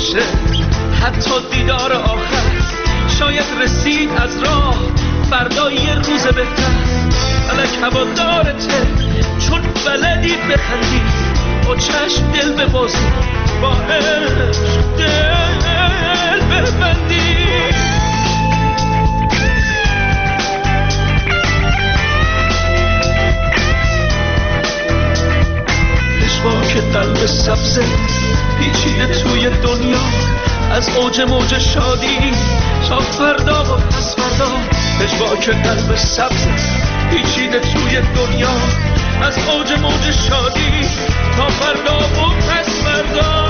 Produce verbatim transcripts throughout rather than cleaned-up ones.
باشه، حتی دیدار آخر شاید رسید از راه، فردا یه روز بهتر. الک هوادارته چون بلدی بخندی، با چشم دل ببازی، با عشق دل ببندی. پشواک قلب سبزه پیچیده توی دنیا، از اوج موج شادی تا فردا و پس فردا. پشواک قلب سبزه پیچیده توی دنیا، از اوج موج شادی تا فردا و پس فردا.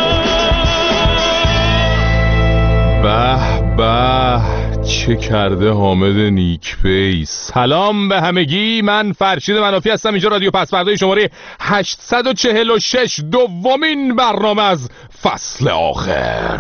به به چه کرده حامد نیکپی. سلام به همگی، من فرشید منافی هستم. اینجا رادیو پس فردای شماره هشتصد و چهل و شش، دومین برنامه از فصل آخر.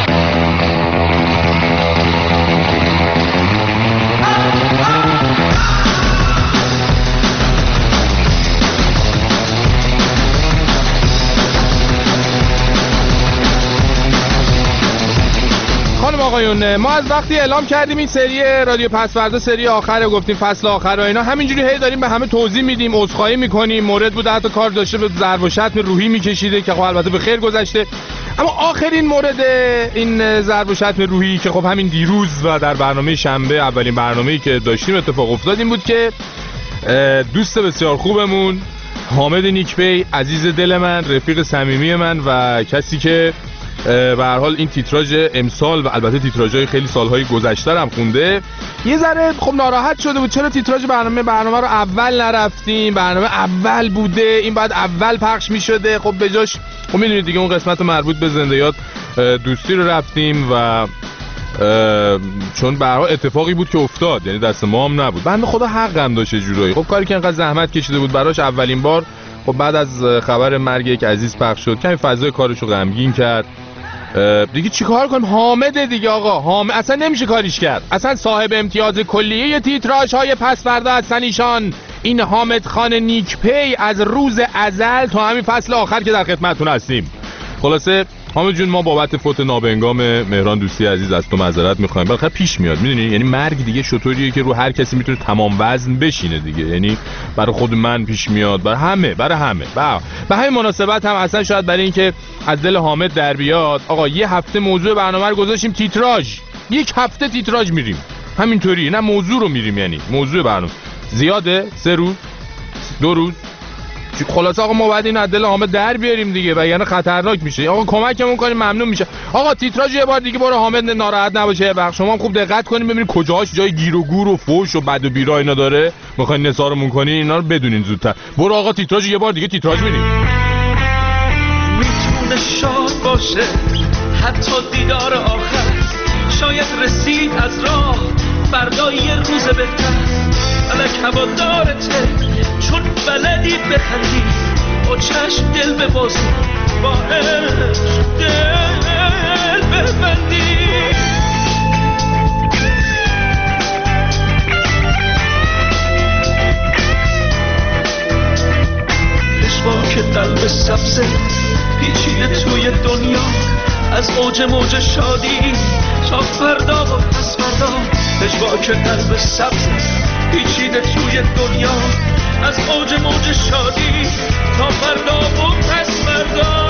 آقایون، ما از وقتی اعلام کردیم این سری رادیو پس فردا سری آخره، گفتیم فصل آخر و اینا، همینجوری هی داریم به همه توضیح میدیم، عذرخواهی میکنیم. مورد بوده حتی کار داشته به ضرب و شتم روحی میکشیده که خب البته به خیر گذشته. اما آخرین مورد این ضرب و شتم روحی که خب همین دیروز و در برنامه شنبه، اولین برنامه‌ای که داشتیم اتفاق افتاد، این بود که دوست بسیار خوبمون حامد نیکپی، عزیز دل من، رفیق صمیمی من و کسی که به هر حال این تیتراژ امسال و البته تیتراژهای خیلی سالهای گذشته هم خونده، یه ذره خب ناراحت شده بود چرا تیتراژ برنامه برنامه رو اول نرفتیم، برنامه اول بوده، این بعد اول پخش می‌شده. خب بجاش خب میدونید دیگه اون قسمت مربوط به زنده یاد دوستی رو رفتیم و چون به هر حال اتفاقی بود که افتاد، یعنی دست ما هم نبود. بنده خدا حقم داشت جورایی. خب کاری که انقدر زحمت کشیده بود براش اولین بار، خب بعد از خبر مرگ یک عزیز پخش شد، کمی فضای کارشو غمگین کرد. دیگه چیکار کنیم؟ حامد دیگه آقا، حامد اصلا نمیشه کاریش کرد. اصلا صاحب امتیاز کلیه تیتراژ های پس فردا هستن ایشان. این حامد خان نیکپی از روز ازل تا همین فصل آخر که در خدمتتون هستیم. خلاصه حامد جون، ما بابت فوت نابهنگام مهران دوستی عزیز از تو معذرت میخوایم. بالاخره پیش میاد، میدونی، یعنی مرگ دیگه شطوریه که رو هر کسی میتونه تمام وزن بشینه دیگه. یعنی برای خود من پیش میاد، برای همه، برای همه. به همین مناسبت هم اصلا شاید برای اینکه از دل حامد در بیاد، آقا یه هفته موضوع برنامه رو گذاشتیم تیتراژ. یک هفته تیتراژ میریم همینطوری، نه موضوع رو میریم، یعنی موضوع برنامه زیاده، سه روز، دو روز. خلاص آقا ما باید این عدل حامد در بیاریم دیگه، وگرنه خطرناک میشه. آقا کمکمون کنین، ممنون میشه. آقا تیتراژ یه بار دیگه برو، حامد ناراحت نباشه. بخش شما هم خوب دقت کنین ببینید کجاش جای گیر و گور و فوش و بد و بیرا اینا داره، میخواین نثارمون کنین، اینا رو بدونین زودتر. برو آقا تیتراژ یه بار دیگه تیتراژ ببینیم. میتونه شاد باشه، حتی دیدار آخر شاید رسید از راه، فردا یه روز بهتر. الک هوادارته چون بلدی بخندی، با چشم دل ببازی، با عشق دل ببندی. پشواک قلب سبزه پیچیده توی دنیا، از اوج موج شادی تا فردا و پس فردا. پشواک قلب سبزه پیچیده توی دنیا، از اوج موج شادی تا فردا و پس فردا.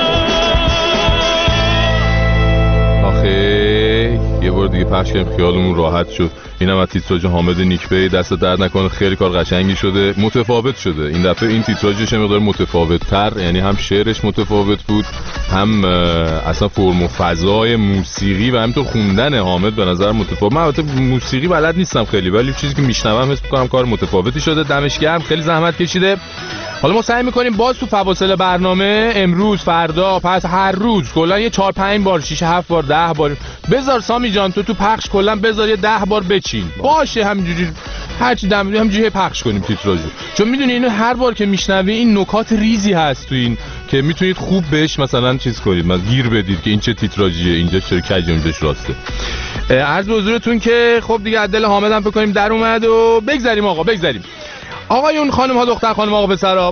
آخه یه بار دیگه پخش کردیم خیالمون راحت شد. اینم از تیتراژ حامد نیکپی، دست درد نکنه، خیلی کار قشنگی شده، متفاوت شده این دفعه. این تیتراژش یه مقدار متفاوت تر، یعنی هم شعرش متفاوت بود، هم اصلا فرم و فضای موسیقی و همینطور خوندن حامد به نظر متفاوت. من البته موسیقی بلد نیستم خیلی، ولی چیزی که میشنوم حس می‌کنم کار متفاوتی شده. دمش گرم، خیلی زحمت کشیده. حالا ما سعی می‌کنیم باز تو فواصل برنامه، امروز، فردا، پس هر روز کلا یه چهار پنج بار، شش هفت بار، ده بار بذار سامی جان، تو تو پخش کلا بذار یه ده بار بچین باشه، همینجوری هر چی دم همینجوری پخش کنیم تیتراژو. چون میدونی اینو هر بار که میشنوی این نکات ریزی هست تو این که میتونید خوب بهش مثلا چیز کنید، مثلا گیر بدید که این چه تیتراژیه، اینجا چه کج، اونجاش راسته. عرض به حضورتون که خب دیگه عدل حامد هم فکر کنیم در اومد و بگذریم آقا، بگذریم. آقایون، خانم ها، دختر خانم، آقا پسرا،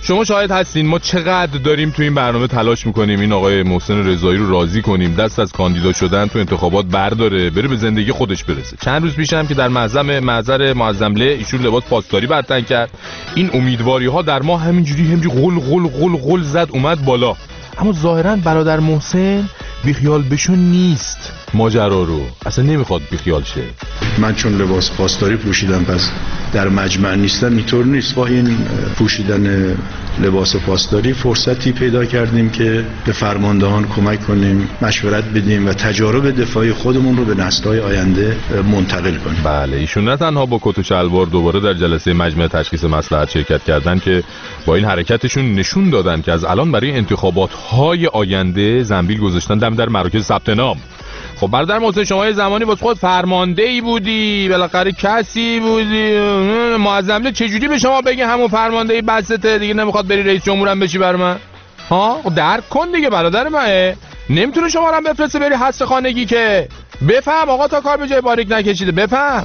شما شاهد هستین ما چقدر داریم تو این برنامه تلاش میکنیم این آقای محسن رضایی رو راضی کنیم دست از کاندیدا شدن تو انتخابات برداره، بره به زندگی خودش برسه. چند روز پیشم که در معظم معذر معظمله ایشون لباس پاسداری بدتن کرد، این امیدواری ها در ما همینجوری همینجوری غل غل غل غل زد اومد بالا. اما ظاهرا برادر محسن بیخیال بشون نیست ماجرا رو، اصلا نمیخواد بیخیال شه. من چون لباس پاسداری پوشیدم پس در مجمع نیستم، اینطور نیست. با این پوشیدن لباس پاسداری فرصتی پیدا کردیم که به فرماندهان کمک کنیم، مشورت بدیم و تجارب دفاعی خودمون رو به نسل‌های آینده منتقل کنیم. بله ایشون نه تنها با کت و شلوار دوباره در جلسه مجمع تشخیص مصلحت شرکت کردن که با این حرکتشون نشون دادن که از الان برای انتخابات‌های آینده زنبیل گذاشتن دم در مراکز ثبت نام. خب برادر محسن شما یه زمانی واسه خود فرماندهی بودی، بالاخره کسی بودی، معظمله چجوری به شما بگه همون فرماندهی بسته دیگه نمیخواد بری رئیس جمهورم بشی بر من؟ ها درک کن دیگه برادر من، نمیتونه شما رو هم بفرسته بری حس خانگی که بفهم آقا تا کار به جای باریک نکشیده. بفهم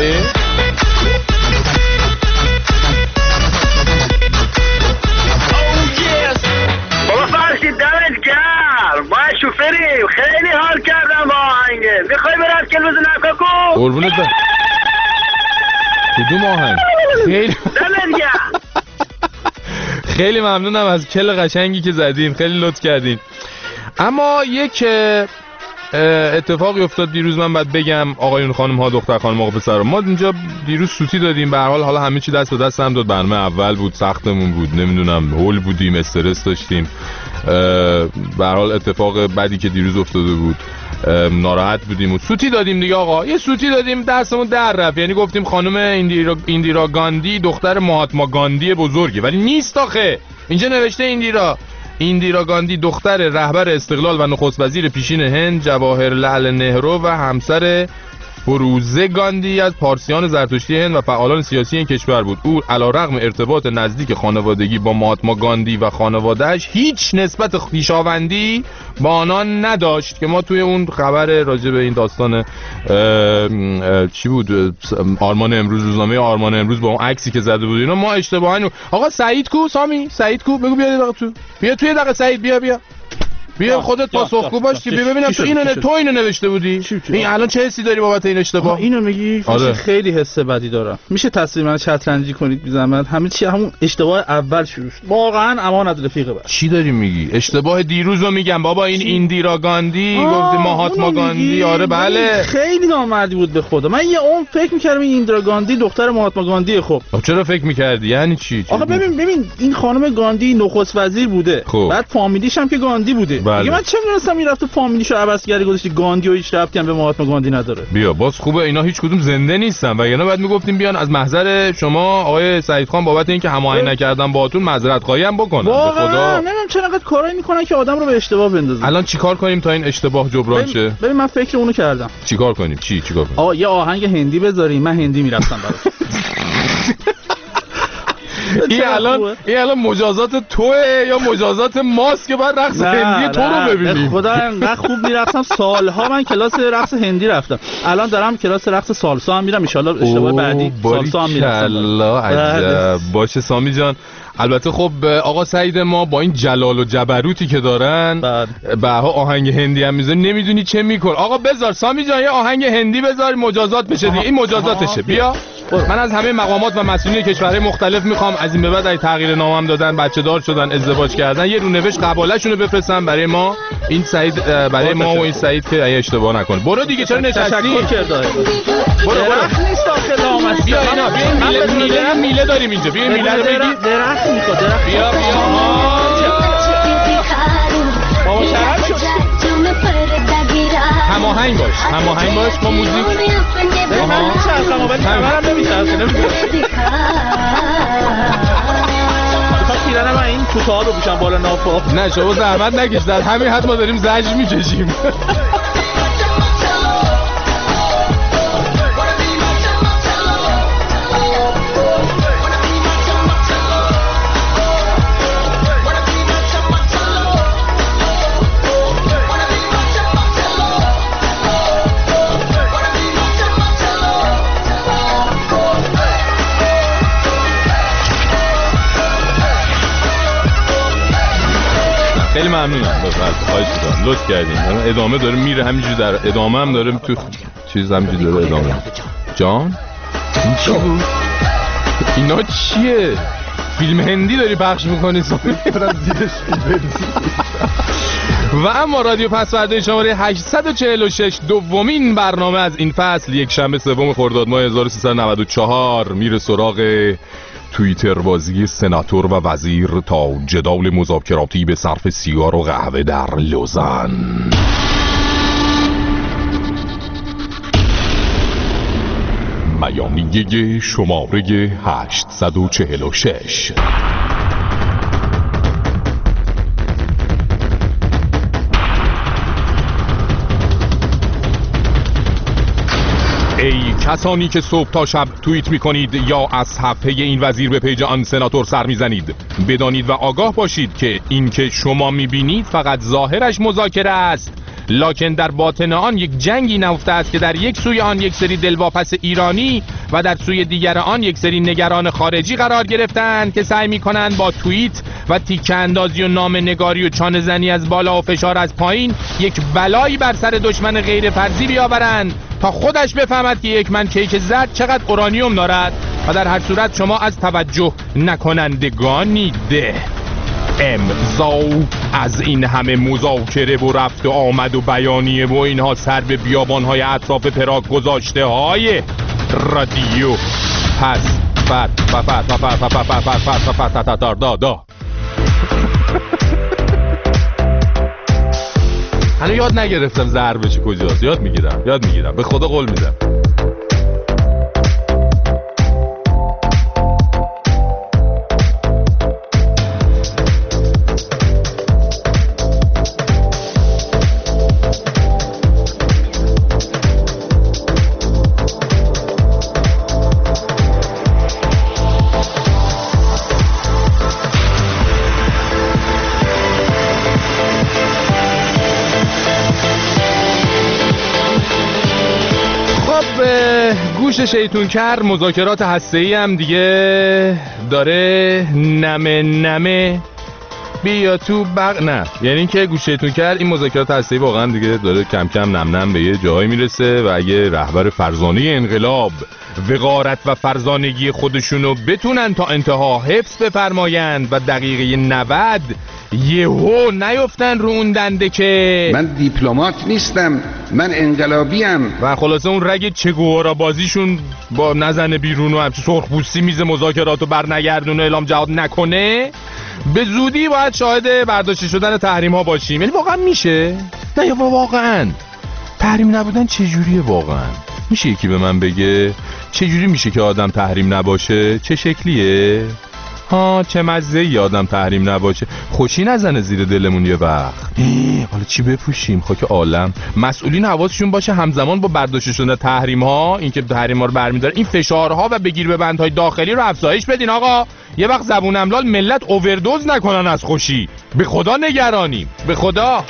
بابا فرشید دمت گرم، باید شوفریم، خیلی حال کردم با آهنگه. میخوای برات که روز نکاکو قربونت برم کدوم آهنگ؟ خیلی دمت گرم. خیلی ممنونم از کل قشنگی که زدین، خیلی لطف کردین. اما یک اتفاقی افتاد دیروز من باید بگم آقایون خانم ها دختر خانم آقا پسر، ما اینجا دیروز سوتی دادیم به هر حال، حالا همه چی دست به دست هم داد. برنامه اول بود، سختمون بود، نمیدونم هول بودیم، استرس داشتیم، به هر حال اتفاق بدی که دیروز افتاده بود ناراحت بودیم و سوتی دادیم دیگه. آقا یه سوتی دادیم دستمون در رفت، یعنی گفتیم خانم ایندیرا, ایندیرا گاندی دختر مهاتما گاندی بزرگه، ولی نیست. آخه اینجا نوشته ایندیرا ایندیرا گاندی دختر رهبر استقلال و نخست وزیر پیشین هند جواهرلال نهرو و همسر فروزه گاندی از پارسیان زرتشتی هند و فعالان سیاسی این کشور بود. او علیرغم ارتباط نزدیک خانوادگی با مهاتما گاندی و خانواده‌اش هیچ نسبت خویشاوندی با آنان نداشت که ما توی اون خبر راجع به این داستان اه اه چی بود آرمان امروز، روزنامه آرمان امروز با اون عکسی که زده بود اینا، ما اشتباهی. آقا سعید کو؟ سامی سعید کو؟ بگو بیا دقیقه تو بیا توی دقیقه سعید بیا بیا بیا خودت پاسخگو باش که ببینم تو اینو نه تو اینو نوشته بودی. این الان چه حسی داری بابت این اشتباه؟ اینو میگی؟ آره. خیلی حس بدی دارم. میشه تصویر من شطرنجی کنید بی زحمت؟ همه چی همون اشتباه اول شروع شد. واقعا امان از رفیق بر. چی داری میگی؟ اشتباه دیروزو میگم بابا. این ایندیرا گاندی گفت مهاتما گاندی. آره بله خیلی نامردی بود به خدا. من یه اون فکر میکردم این ایندیرا گاندی دختر مهاتما گاندی. خب چرا فکر میکردی؟ یعنی چی؟ آخه ببین ببین این خانم گاندی نخست وزیر بوده، خوب. بعد فامیلیش هم که گاندی بوده. بله. دیگه من چه می‌دونستم این رفته فامیلیشو عوض کرده گذاشتی گاندی و هیچ ربطی هم به مهاتما گاندی نداره. بیا باز خوبه اینا هیچ کدوم زنده نیستن و یعنی بعد میگفتیم بیان از محضر شما آقای سعید خان بابت اینکه هماهنگ نکردن باهاتون معذرت خواهی هم بکنن. به خدا نمیدونم چرا انقدر کارایی میکنن که آدم رو به اشتباه بندازن. الان چیکار کنیم تا این اشتباه جبران شه؟ ببین من فکر اونو کردم. چیکار کنیم؟ چی چیکار کنیم؟ آقا یه آهنگ هندی بذاریم، من هندی میرفتم برات. این الان این الان مجازات توئه یا مجازات ماست که بعد رقص هندی تو رو ببینیم؟ خدا انقدر خوب میرقصم، سالها من کلاس رقص هندی رفتم، الان دارم کلاس رقص سالسا هم میرم، ان شاء الله اشتباه بعدی سالسا هم میرم. الله عجب. باشه سامی جان. البته خب آقا سعید ما با این جلال و جبروتی که دارن بها آهنگ هندی هم میذاره، نمیدونی چه میکن. آقا بذار سامی جان یه آهنگ هندی بذار مجازات بشه دیگه. این مجازاتشه. بیا من از همه مقامات و مسئولین کشورهای مختلف میخوام از این به بعد ای تغییر نامم دادن، بچه دار شدن، ازدواج کردن، یه رونوشت قباله‌شون رو بفرستن برای ما. این سعید برای ما و این سعید که ای اشتباه نکنه. برو دیگه چرا نشستی؟ تشکر کرده. برو برو نیست داخل آمد. بیا اینا بیا میله میله میله داریم اینجا. بیا میله رو بگی. درخت میخواد درخت. بیا بیا بابا شرم شد. هماهنگ باش هماهنگ باش با موزیک. من میچرخم ولی کمرم نمیچرخه. نمیدونم تا پیرنم این توتاها رو بپوشم بالا نافا. نه شما زحمت نکش، در همین حد ما داریم زجر میکشیم. خیلی ممنونم. خواهش می‌کنم. لطف کردین. ادامه داره میره همینجوری، در ادامه هم داره تو چیز همینجوری داره ادامه. جان این چی بود؟ اینا چیه؟ فیلم هندی داری پخش میکنی؟ و اما رادیو پسورده شماره هشتصد و چهل و شش دومین برنامه از این فصل، یک شنبه سوم خرداد ماه هزار و سیصد و نود و چهار، میره سراغ توییتر بازی سناتور و وزیر تا جدال مذاکراتی به صرف سیگار و قهوه در لوزان. بیانیه شماره هشتصد و چهل و شش. ای کسانی که صبح تا شب توییت میکنید یا از صفحه این وزیر به پیج آن سناتور سر میزنید، بدانید و آگاه باشید که این که شما میبینید فقط ظاهرش مذاکره است، لکن در باطن آن یک جنگی نهفته است که در یک سوی آن یک سری دلواپس ایرانی و در سوی دیگر آن یک سری نگران خارجی قرار گرفتند که سعی میکنند با توییت و تیکه اندازی و نام نگاری و چانه زنی از بالا و فشار از پایین یک بلایی بر سر دشمن غیر فرضی بیاورند تا خودش بفهمد که یک من کیک زرد چقدر اورانیوم دارد و در هر صورت شما از توجه نکنندگانید. امضا از این همه مذاکره و رفت و آمد و بیانیه و اینها سر به بیابان‌های اطراف پراگ گذاشته های رادیو پس فر فر فر فر فر فر فر فر فر فر فر فر دا دا. هنوز یاد نگرفتم ضربه چی کجاست. یاد میگیرم یاد میگیرم به خدا قول میدم. گوش شیطونکر مذاکرات هسته‌ای هم دیگه داره نمه نمه بیا تو بق نه، یعنی که گوش شیطونکر این مذاکرات هسته‌ای واقعا دیگه داره کم کم نم نم به یه جایی میرسه و اگه رهبر فرزانه انقلاب وقارت و فرزانگی خودشونو بتونن تا انتها حفظ بفرمایند و دقیقه نود یهو نیفتن رو اون دنده که من دیپلمات نیستم، من انقلابیم و خلاصه اون رگ چگوارا بازیشون با نزن بیرون و همچه سرخپوستی میز مذاکراتو برنگردون و اعلام جهاد نکنه، به زودی باید شاهد برداشته شدن تحریم ها باشیم. یعنی واقعا میشه؟ نه یا واقعا تحریم نبودن چجوریه؟ واقعا میشه یکی به من بگه چجوری میشه که آدم تحریم نباشه؟ چه شکلیه؟ ها چه مزه‌ای آدم تحریم نباشه. خوشی نزنه زیر دلمون یه وقت. حالا چی بپوشیم؟ خاک عالم. مسئولین حواسشون باشه همزمان با برداشته شدن تحریم ها، این که تحریم ها رو برمی‌داره، این فشارها و بگیر به بندهای داخلی رو افزایش بدین آقا. یه وقت زبون املال ملت اووردوز نکنن از خوشی. به خدا نگرانیم، به خدا.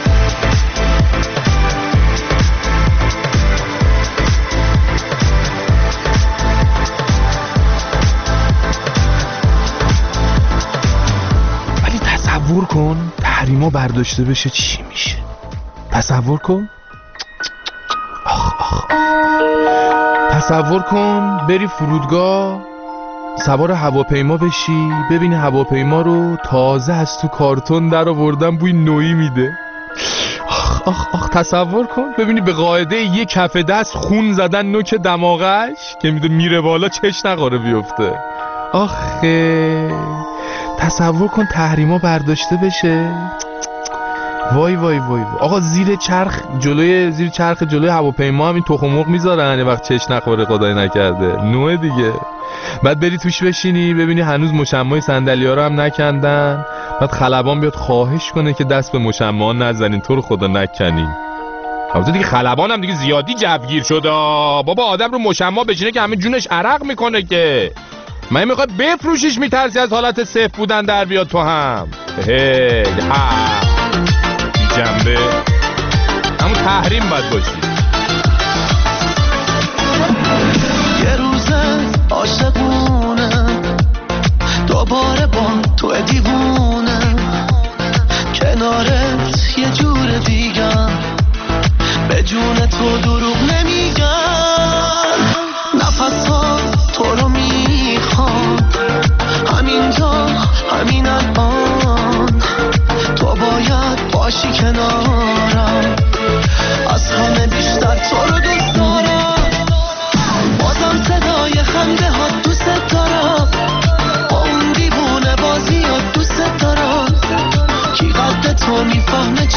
تصور کن تحریما برداشته بشه چی میشه؟ تصور کن. آخ آخ تصور کن بری فرودگاه سوار هواپیما بشی، ببینی هواپیما رو تازه از تو کارتون در آوردن، بوی نوئی میده. آخ آخ آخ تصور کن ببینی به قاعده یک کف دست خون زدن نوک دماغش که میده میره بالا چش نخوره بیفته. آخه تصور کن تحریما برداشته بشه. وای وای وای, وای. آقا زیر چرخ جلوی زیر چرخ جلوی هواپیما هم این تخم مرغ میذارن یه وقت چش نخوره خدای نکرده، نوع دیگه. بعد بری توش بشینی ببینی هنوز مشمع صندلی‌ها رو هم نکندن، بعد خلبان بیاد خواهش کنه که دست به مشمع نزنین تو رو خدا نکنین. البته دیگه خلبان هم دیگه زیادی جوگیر شده بابا، آدم رو مشمع بشینه که همه جونش عرق میکنه که من میخواد بفروشیش، میترسی از حالت صفر بودن در بیاد تو هم. هی ها بی جنبه همون تحریم باید باشی. یه روزه عاشقونه دوباره با تو دیوونه،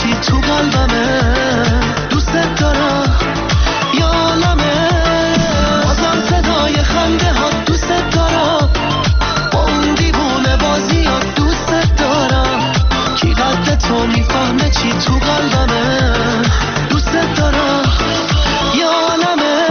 چی تو قلبمه، دوست دارم یا عالمه، بازم صدای خنده ها دوست دارم، با اون دیوونه بازی ها دوست دارم، کی قد تو میفهمه چی تو قلبمه، دوست دارم یا عالمه.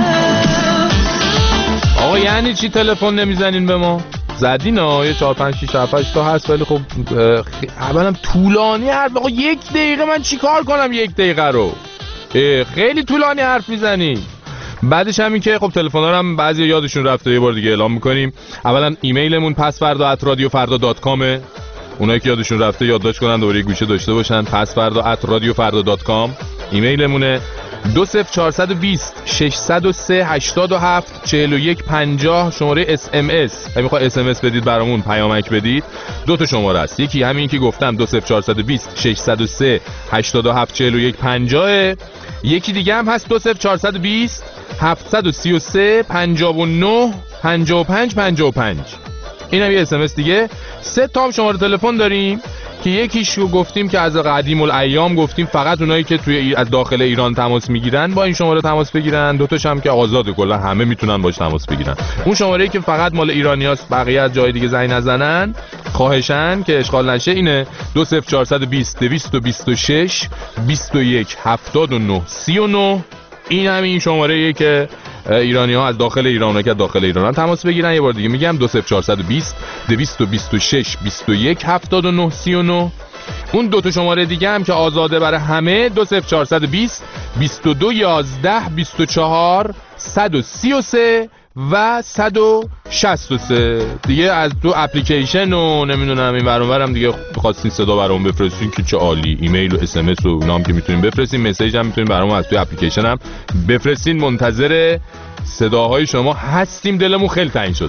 آقا یعنی چی تلفن نمیزنین به ما؟ زدین ها، یه چهار پنج شیش هفت هشت تا هست، ولی خب اولا طولانی حرف. آقا یک دقیقه من چی کار کنم یک دقیقه رو؟ خیلی طولانی حرف میزنی. بعدش هم این که خب تلفن‌ها رو هم بعضی یادشون رفته، یه بار دیگه اعلام میکنیم. اولا ایمیلمون پسفردا ات رادیو فردا دات کام، اونایی که یادشون رفته یادداشت کنن دوره گوشه داشته باشن. پسفردا ات رادیو فردا دات کام ایمیلمونه. دو صفر چهارصد و بیست ششصد و سه هشتاد و هفت چهل و یک پنجاه شماره اس ام اس. اگه میخواد اس ام اس بدید برامون پیامک بدید، دو تا شماره است. یکی همین که گفتم دو صفر چهارصد و بیست ششصد و سه هشتاد و هفت چهل و یک پنجاه. یکی دیگه هم هست دو صفر چهارصد و بیست هفتصد و سی و سه پنجاه و نه پنجاه و پنج پنجاه و پنج. اینم یه اس ام اس دیگه. سه تا شماره تلفن داریم که یکیش رو گفتیم که از قدیم الایام گفتیم فقط اونایی که توی از داخل ایران تماس میگیرن با این شماره تماس بگیرن. دو تاش هم که آزاده، کلا همه میتونن باش تماس بگیرن. اون شماره‌ای که فقط مال ایرانیاست، بقیه از جای دیگه زنگ نزنن خواهشن که اشغال نشه، اینه دو صفر چهارصد و بیست دویست و بیست و شش بیست و یک هفتاد و نه سی و نه. این همین شماره‌ایه که ایرانی‌ها از داخل ایران و که داخل ایران تماس بگیرن. یه بار دیگه میگم دو صفر چهارصد و بیست دویست و بیست و شش بیست و یک هفتاد و نه سی و نه. اون دو تا شماره دیگه هم که آزاده برای همه، دو صفر چهارصد و بیست بیست و دو یازده بیست و چهار صد و سی و سه و صد و شصت و سه. دیگه از تو اپلیکیشن و نمیدونم این ور اون ورم دیگه خواستین صدا برامون بفرستین که چه عالی. ایمیل و اس ام اس و نام که میتونین بفرستین، مسیج هم میتونین برامون از توی اپلیکیشن هم بفرستین. منتظر صداهای شما هستیم، دلمون خیلی تنگ شده.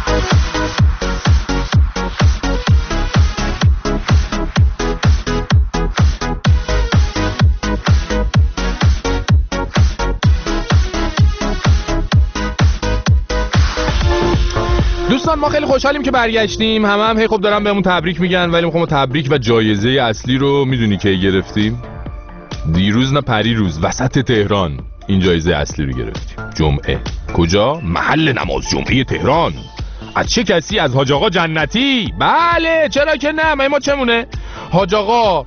دوستان ما خیلی خوشحالیم که برگشتیم. همه هم هی خب دارن بهمون تبریک میگن، ولی میخوام تبریک و جایزه اصلی رو میدونی که گرفتیم؟ دیروز نه پری روز وسط تهران این جایزه اصلی رو گرفتیم. جمعه کجا؟ محل نماز جمعه تهران. از چه کسی؟ از حاج آقا جنتی. بله چرا که نه، ما چمونه. حاج آقا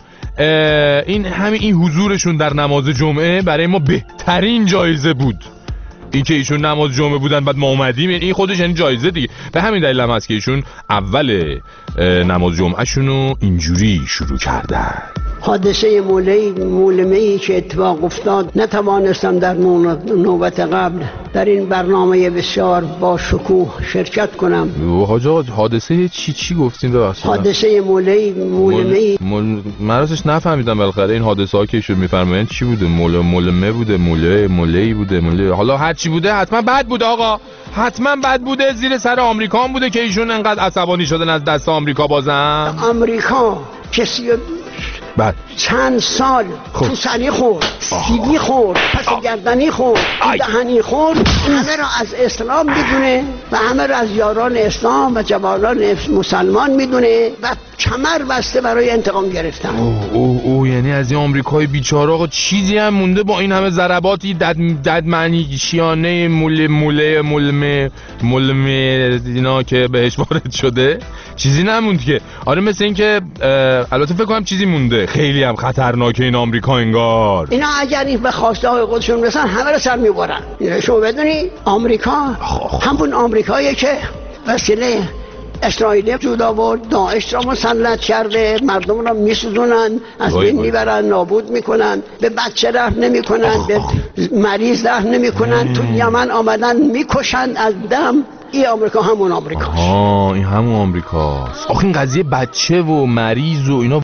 این همین این حضورشون در نماز جمعه برای ما بهترین جایزه بود. این که ایشون نماز جمعه بودن بعد ما اومدیم، این خودش یعنی جایزه دیگه. به همین دلیل هم هست که ایشون اول نماز جمعه شونو اینجوری شروع کردن. حادثه مولهی مولمه‌ای که اتفاق افتاد نتوانستم در نوبت قبل در این برنامه بسیار با شکوه شرکت کنم. حاج آقا حادثه چی چی گفتین ببخشید؟ حادثه مولهی مولمه‌ای مول... من راستش نفهمیدم بالاخره این حادثه ها که ایشون میفرمایند چی بوده؟ مول مولمه بوده، موله مولهی بوده، موله حالا هر چی بوده حتما بد بوده آقا. حتما بد بوده، زیر سر آمریکا هم بوده که ایشون انقدر عصبانی شدن از دست آمریکا. بازم آمریکا کسی بعد چند سال تو سری خورد، سیبی خورد، پس گردنی خورد، دهنی خورد، همه را از اسلام میدونه و همه را از یاران اسلام و جوانان مسلمان میدونه و کمر بسته برای انتقام گرفتن. اوه اوه اوه یعنی از این آمریکای بیچاره آقا چیزی هم مونده با این همه ضرباتی دد دد معنی شیانه موله موله ملمه ملمه اینا که بهش وارد شده؟ چیزی نموند که. آره مثل این که البته فکر کنم چیزی مونده. خیلی هم خطرناکه این آمریکا انگار. اینا اگر این به خواسته های خودشون برسن همه رو سر میبرن. شما بدونی آمریکا همون آمریکاییه که وسیله اسرائیل جود آورد، داعش را مسلط کرده، مردم را میسوزونن، از بین میبرن، نابود میکنن، به بچه رحم نمیکنن، به مریض رحم نمیکنن، تو یمن آمدن میکشن از دم. این آمریکا همون آمریکاست. آها این همون آمریکاست. آخه این قضیه بچه و مریض و اینا